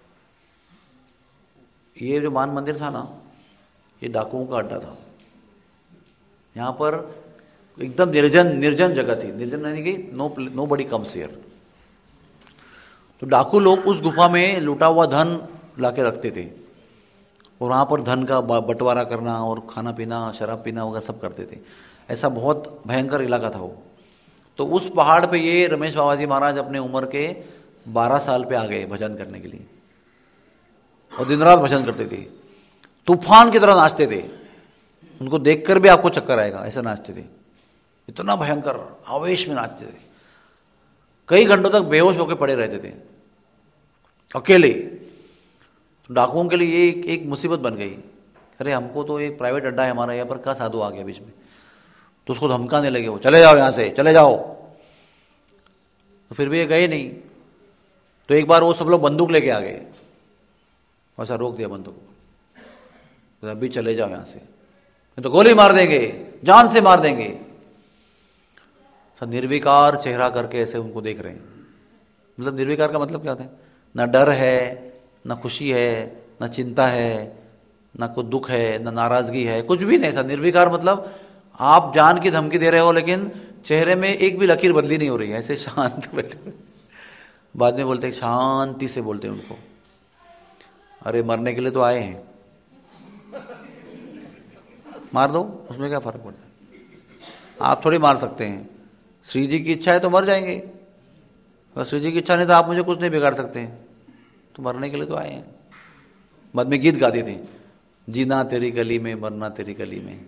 ये जो मान मंदिर था ना, ये डाकुओं का अड्डा था। यहाँ पर एकदम निर्जन जगह थी, निर्जन यानी कि नो बडी कम्स हियर। तो डाकू लोग उस गुफा में लूटा हुआ धन लाके रखते थे और वहाँ पर धन का बंटवारा करना और खाना पीना, शराब पीना वगैरह सब करते थे। ऐसा बहुत भयंकर इलाका था वो। तो उस पहाड़ पे ये रमेश बाबा जी महाराज अपने उम्र के 12 साल पे आ गए भजन करने के लिए, और दिन रात भजन करते थे, तूफान की तरह नाचते थे। उनको देखकर भी आपको चक्कर आएगा, ऐसा नाचते थे, इतना भयंकर आवेश में नाचते थे। कई घंटों तक बेहोश होकर पड़े रहते थे अकेले। तो डाकुओं के लिए ये एक मुसीबत बन गई। अरे हमको तो एक प्राइवेट अड्डा है हमारा, यहाँ पर क्या साधु आ गया बीच में। तो उसको धमकाने लगे, वो चले जाओ यहाँ से, चले जाओ। तो फिर भी ये गए नहीं। तो एक बार वो सब लोग बंदूक लेके आ गए, ऐसा रोक दिया बंदूक, तो अभी चले जाओ यहाँ से, तो गोली मार देंगे, जान से मार देंगे। सब निर्विकार चेहरा करके ऐसे उनको देख रहे हैं। मतलब निर्विकार का मतलब क्या होता है? ना डर है, ना खुशी है, ना चिंता है, ना कोई दुख है, ना नाराजगी है, कुछ भी नहीं। ऐसा निर्विकार मतलब आप जान की धमकी दे रहे हो लेकिन चेहरे में एक भी लकीर बदली नहीं हो रही है, ऐसे शांत बैठे। बाद में बोलते हैं, शांति से बोलते हैं उनको, अरे मरने के लिए तो आए हैं, मार दो, उसमें क्या फर्क पड़ता है? आप थोड़ी मार सकते हैं। श्री जी की इच्छा है तो मर जाएंगे, अगर श्री जी की इच्छा नहीं तो आप मुझे कुछ नहीं बिगाड़ सकते हैं। तो मरने के लिए तो आए हैं। बाद में गीत गाते थे, जीना तेरी गली में, मरना तेरी गली में।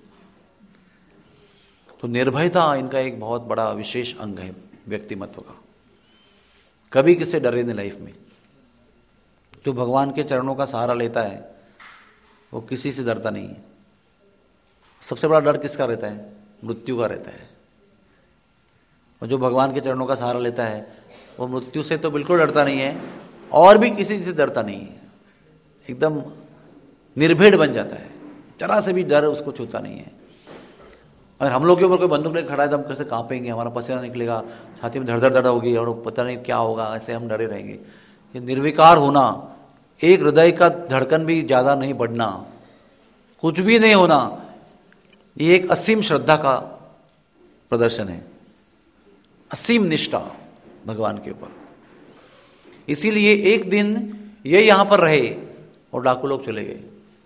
तो निर्भयता इनका एक बहुत बड़ा विशेष अंग है व्यक्तिमत्व का। कभी किससे डरे नहीं लाइफ में। जो भगवान के चरणों का सहारा लेता है वो किसी से डरता नहीं है। सबसे बड़ा डर किसका रहता है? मृत्यु का रहता है। और जो भगवान के चरणों का सहारा लेता है वो मृत्यु से तो बिल्कुल डरता नहीं है, और भी किसी से डरता नहीं है। एकदम निर्भीड बन जाता है, जरा से भी डर उसको छूता नहीं है। अगर हम लोग के ऊपर कोई बंदूक लेकर खड़ा है तो हम कैसे कांपेंगे, हमारा पसीना निकलेगा, छाती में धड़ धड़ होगी और पता नहीं क्या होगा, ऐसे हम डरे रहेंगे। ये निर्विकार होना, एक हृदय का धड़कन भी ज्यादा नहीं बढ़ना, कुछ भी नहीं होना, ये एक असीम श्रद्धा का प्रदर्शन है, असीम निष्ठा भगवान के ऊपर। इसीलिए एक दिन ये यहां पर रहे और डाकू लोग चले गए।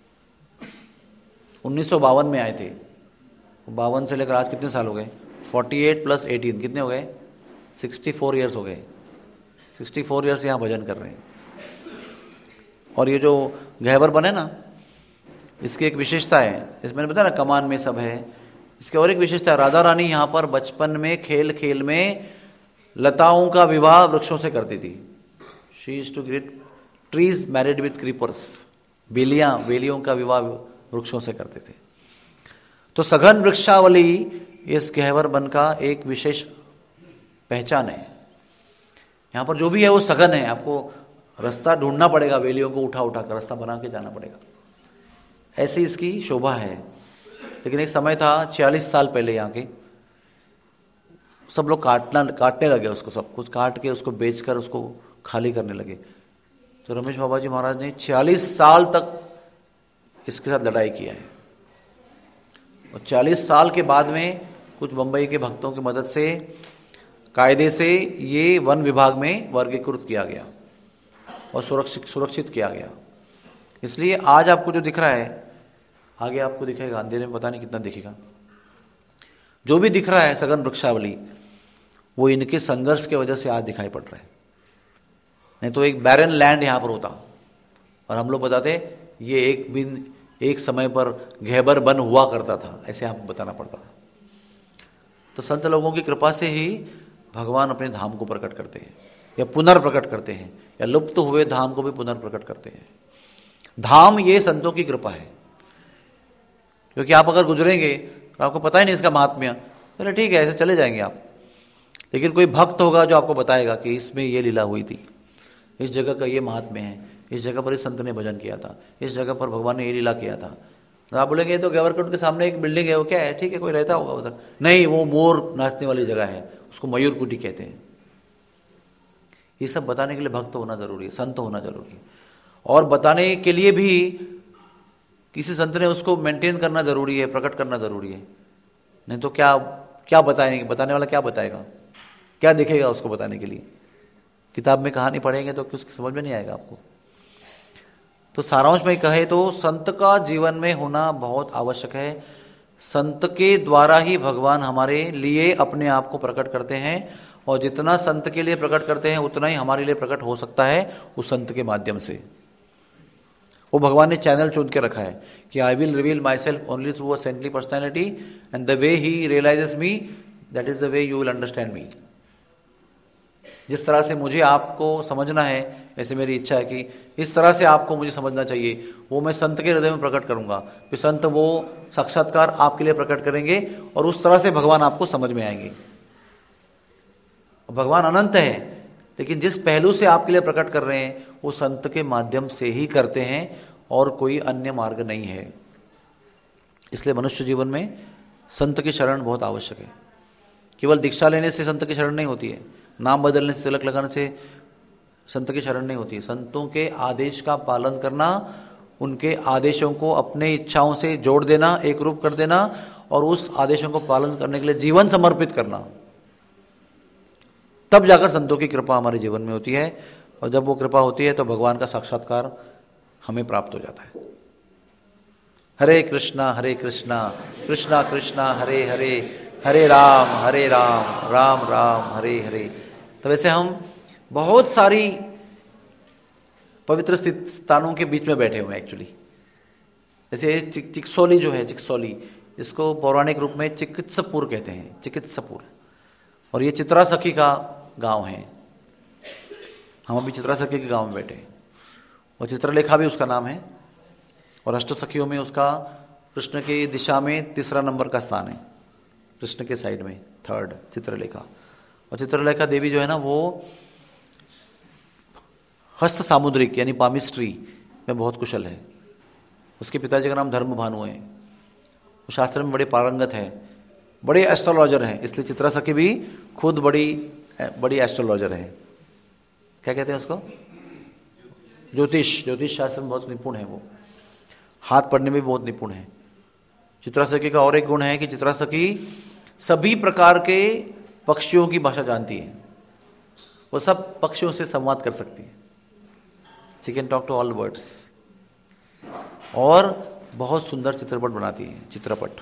1952 में आए थे। 52 से लेकर आज कितने साल हो गए? 48 + 18 कितने हो गए? 64 ईयर्स हो गए। 64 ईयर्स यहाँ भजन कर रहे हैं। और ये जो गहवर बने ना, इसकी एक विशेषता है, इसमें मैंने बताया ना कमान में सब है, इसकी और एक विशेषता है, राधा रानी यहाँ पर बचपन में खेल खेल में लताओं का विवाह वृक्षों से करती थी। She used to get trees married with creepers, बेलियों का विवाह वृक्षों से करते थे। तो सघन वृक्षावली इस गहवर वन का एक विशेष पहचान है। यहाँ पर जो भी है वो सघन है, आपको रास्ता ढूंढना पड़ेगा, वेलियों को उठा उठा कर रास्ता बना के जाना पड़ेगा, ऐसी इसकी शोभा है। लेकिन एक समय था 46 साल पहले, यहाँ के सब लोग काटने लगे उसको, सब कुछ काट के उसको बेचकर उसको खाली करने लगे। तो रमेश बाबा जी महाराज ने 46 साल तक इसके साथ लड़ाई किया है। और 40 साल के बाद में कुछ बंबई के भक्तों की मदद से कायदे से ये वन विभाग में वर्गीकृत किया गया और सुरक्षित किया गया। इसलिए आज आपको जो दिख रहा है, आगे आपको दिखेगा, अंधेरे में पता नहीं कितना दिखेगा, जो भी दिख रहा है सघन वृक्षावली, वो इनके संघर्ष की वजह से आज दिखाई पड़ रहा है। नहीं तो एक बैरन लैंड यहां पर होता, और हम लोग बताते ये एक समय पर घेबर बन हुआ करता था, ऐसे आपको बताना पड़ता था। तो संत लोगों की कृपा से ही भगवान अपने धाम को प्रकट करते हैं, या पुनर्प्रकट करते हैं, या लुप्त हुए धाम को भी पुनर्प्रकट करते हैं। धाम ये संतों की कृपा है, क्योंकि आप अगर गुजरेंगे तो आपको पता ही नहीं इसका महात्म्य, चलो ठीक है ऐसे चले जाएंगे आप, लेकिन कोई भक्त होगा जो आपको बताएगा कि इसमें ये लीला हुई थी, इस जगह का ये महात्म्य है, इस जगह पर इस संत ने भजन किया था, इस जगह पर भगवान ने ये लीला किया था। तो आप बोलेंगे तो गैवरकुंड के सामने एक बिल्डिंग है, वो क्या है, ठीक है कोई रहता होगा उधर, नहीं वो मोर नाचने वाली जगह है, उसको मयूर कुटी कहते हैं। ये सब बताने के लिए भक्त होना जरूरी है, संत होना जरूरी है, और बताने के लिए भी किसी संत ने उसको मेंटेन करना जरूरी है, प्रकट करना जरूरी है। नहीं तो क्या बताएंगे, बताने वाला क्या बताएगा, क्या दिखेगा उसको बताने के लिए? किताब में कहानी पढ़ेंगे तो कुछ समझ में नहीं आएगा आपको। तो सारांश में कहे तो संत का जीवन में होना बहुत आवश्यक है। संत के द्वारा ही भगवान हमारे लिए अपने आप को प्रकट करते हैं, और जितना संत के लिए प्रकट करते हैं उतना ही हमारे लिए प्रकट हो सकता है उस संत के माध्यम से। वो भगवान ने चैनल चुन के रखा है कि I will reveal myself only through a saintly personality, and the way he realises me that is the way you will understand me. जिस तरह से मुझे आपको समझना है, ऐसे मेरी इच्छा है कि इस तरह से आपको मुझे समझना चाहिए, वो मैं संत के हृदय में प्रकट करूंगा, फिर संत वो साक्षात्कार आपके लिए प्रकट करेंगे, और उस तरह से भगवान आपको समझ में आएंगे। भगवान अनंत है, लेकिन जिस पहलू से आपके लिए प्रकट कर रहे हैं वो संत के माध्यम से ही करते हैं, और कोई अन्य मार्ग नहीं है। इसलिए मनुष्य जीवन में संत की शरण बहुत आवश्यक है। केवल दीक्षा लेने से संत की शरण नहीं होती है, नाम बदलने से, तिलक लगाने से संत की शरण नहीं होती है। संतों के आदेश का पालन करना, उनके आदेशों को अपने इच्छाओं से जोड़ देना, एक रूप कर देना, और उस आदेशों को पालन करने के लिए जीवन समर्पित करना, तब जाकर संतों की कृपा हमारे जीवन में होती है। और जब वो कृपा होती है तो भगवान का साक्षात्कार हमें प्राप्त हो जाता है। हरे कृष्णा कृष्णा कृष्णा हरे हरे, हरे राम राम राम हरे हरे। तो वैसे हम बहुत सारी पवित्र स्थानों के बीच में बैठे हुए हैं एक्चुअली। जैसे चिकसौली जो है, चिकसौली जिसको पौराणिक रूप में चिकित्सपुर कहते हैं, चिकित्सपुर, और ये चित्रा सखी का गांव है। हम अभी चित्रा सखी के गांव में बैठे हैं, और चित्रलेखा भी उसका नाम है, और अष्ट सखियों में उसका कृष्ण की दिशा में 3 नंबर का स्थान है, कृष्ण के साइड में 3rd चित्रलेखा। और चित्रलेखा देवी जो है ना, वो हस्त सामुद्रिक यानी पामिस्ट्री में बहुत कुशल है। उसके पिताजी का नाम धर्म भानु है, वो शास्त्र में बड़े पारंगत है, बड़े एस्ट्रोलॉजर हैं, इसलिए चित्रा सखी भी खुद बड़ी एस्ट्रोलॉजर है। क्या कहते हैं उसको? ज्योतिष शास्त्र में बहुत निपुण है, वो हाथ पढ़ने में भी बहुत निपुण है। चित्रा सखी का और एक गुण है कि चित्रा सखी सभी प्रकार के पक्षियों की भाषा जानती है, वो सब पक्षियों से संवाद कर सकती है। She can talk to all birds, और बहुत सुंदर चित्रपट बनाती है, चित्रपट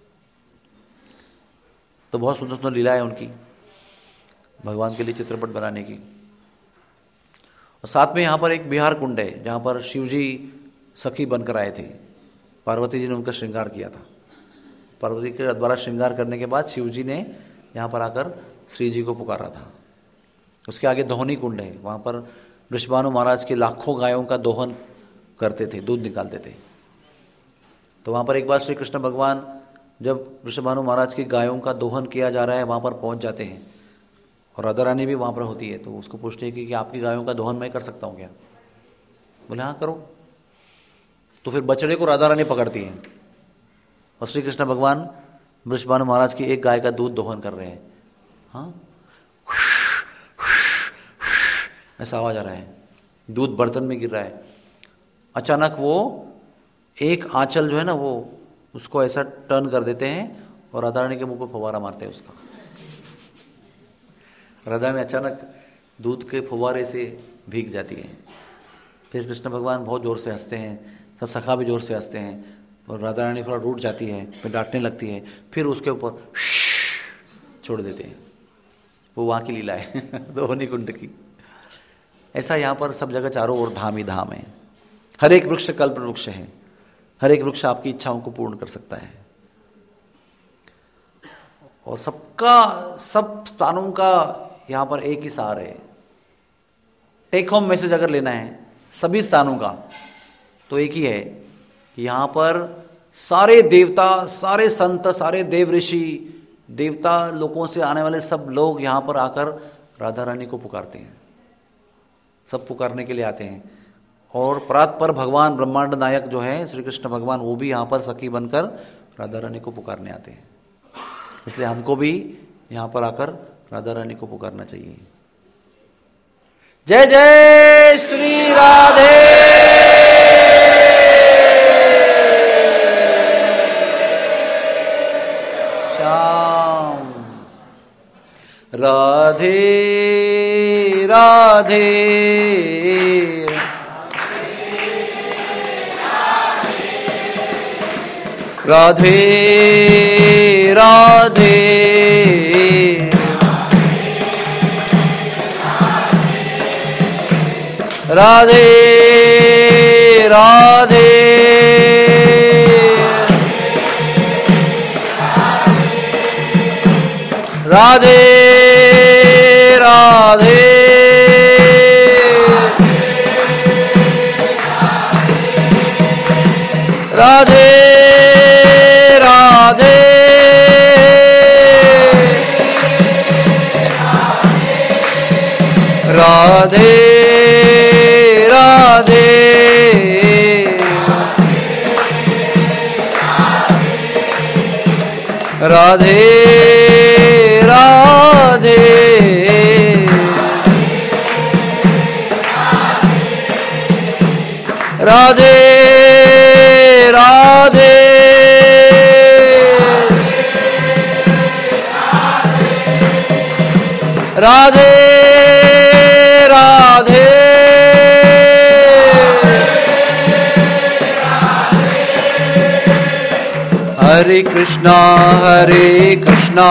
तो बहुत सुंदर सुंदर लीला है उनकी भगवान के लिए चित्रपट बनाने की। और साथ में यहाँ पर एक बिहार कुंड है जहाँ पर शिवजी सखी बनकर आए थे, पार्वती जी ने उनका श्रृंगार किया था। पार्वती के द्वारा श्रृंगार करने के बाद शिवजी ने यहाँ पर आकर श्री जी को पुकारा था। उसके आगे दोहनी कुंड है, वहाँ पर वृषभानु महाराज के लाखों गायों का दोहन करते थे, दूध निकालते थे। तो वहाँ पर एक बार श्री कृष्ण भगवान जब वृषभानु महाराज की गायों का दोहन किया जा रहा है वहाँ पर पहुँच जाते हैं, और राधा रानी भी वहाँ पर होती है। तो उसको पूछते हैं कि आपकी गायों का दोहन मैं कर सकता हूँ क्या? बोले हाँ करो। तो फिर बछड़े को राधा रानी पकड़ती हैं, और श्री कृष्ण भगवान वृषभानु महाराज की एक गाय का दूध दोहन कर रहे हैं। हाँ, ऐसा आवाज आ रहा है, दूध बर्तन में गिर रहा है। अचानक वो एक आंचल जो है ना, वो उसको ऐसा टर्न कर देते हैं, और राधा रानी के मुंह पर फव्वारा मारते हैं उसका। राधा रानी अचानक दूध के फव्वारे से भीग जाती है। फिर कृष्ण भगवान बहुत जोर से हंसते हैं, सब सखा भी जोर से हंसते हैं, और राधा रानी थोड़ा रूठ जाती है, फिर डांटने लगती है, फिर उसके ऊपर छोड़ देते हैं, वो वहाँ की लीला है दोहनी कुंड की। ऐसा यहाँ पर सब जगह चारों ओर धाम ही धाम है। हर एक वृक्ष कल्प वृक्ष है, हर एक वृक्ष आपकी इच्छाओं को पूर्ण कर सकता है। और सब स्थानों का यहाँ पर एक ही सार है। टेक होम मैसेज अगर लेना है सभी स्थानों का तो एक ही है कि यहाँ पर सारे देवता, सारे संत, सारे देव ऋषि, देवता लोगों से आने वाले सब लोग यहाँ पर आकर राधा रानी को पुकारते हैं। सब पुकारने के लिए आते हैं। और परात पर भगवान ब्रह्मांड नायक जो है श्री कृष्ण भगवान, वो भी यहाँ पर सखी बनकर राधा रानी को पुकारने आते हैं। इसलिए हमको भी यहाँ पर आकर राधा रानी को पुकारना चाहिए। जय जय श्री राधे। श्याम राधे राधे राधे राधे राधे राधे राधे राधे राधे राधे राधे राधे राधे राधे राधे राधे राधे राधे हरे कृष्णा कृष्णा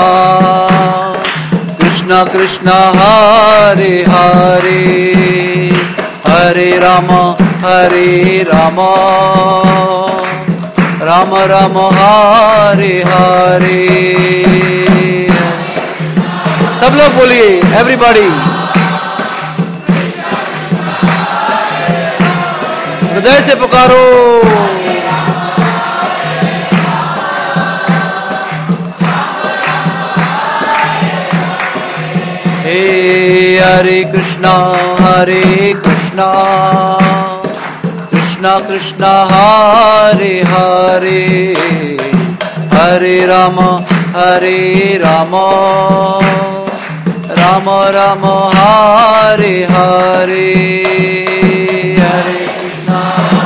कृष्णा हरे हरे हरे राम राम राम हरे हरे। सब लोग बोलिए, एवरीबॉडी हृदय से पुकारो। हरे कृष्णा कृष्णा कृष्णा हरे हरे हरे राम राम राम हरे हरे। हरे कृष्णा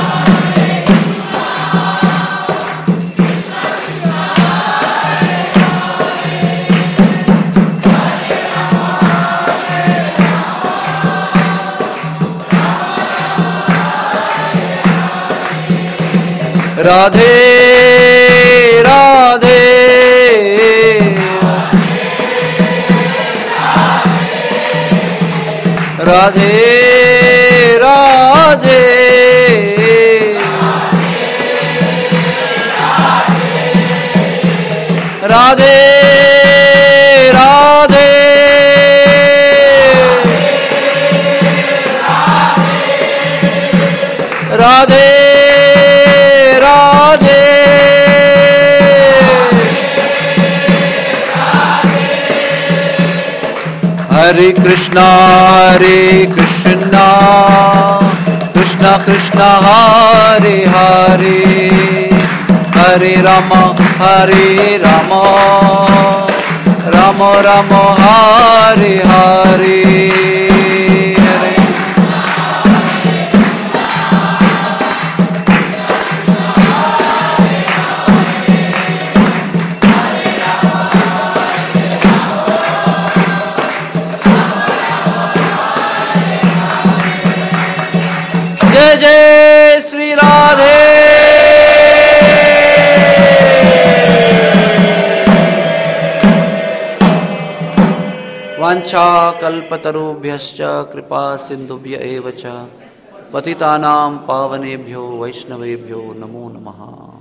राधे राधे राधे राधे राधे राधे राधे राधे हरे कृष्णा कृष्णा कृष्णा हरे हरे हरे राम राम राम हरे हरे। जय जय श्री राधे। वाञ्छाकल्पतरुभ्यश्च कृपा सिन्धुभ्य एव च पतितानां पावनेभ्यो वैष्णवेभ्यो नमो नमः।